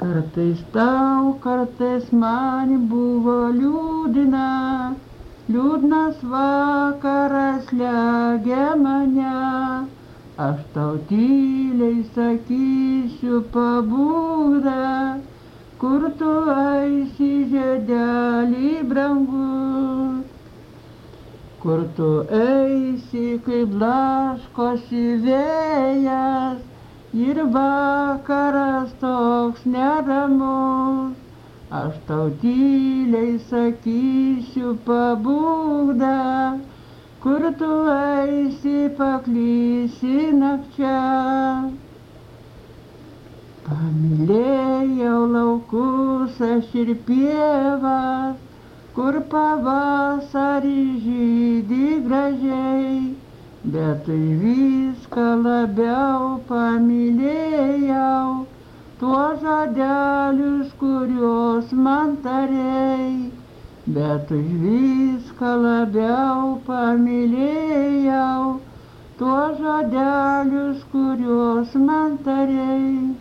Kartais tau, kartais man buvo liūdna, liūdnas vakaras slegia mane. Aš tau tyliai sakysiu pabūda, kur tu eisi žiedelį brangus. Kur tu eisi, kaip blaškosi vėjas, ir vakaras toks neramus. Aš tau tyliai sakysiu pabūda, kur tu eisi, paklysi nakčia. Pamylėjau laukus aš ir pievas, kur pavasarį žydi gražiai, bet viską labiau pamylėjau, tuos žodelius, kuriuos man tarei. Bet viską labiau pamylėjau, tuos žodelius, kuriuos man tarei.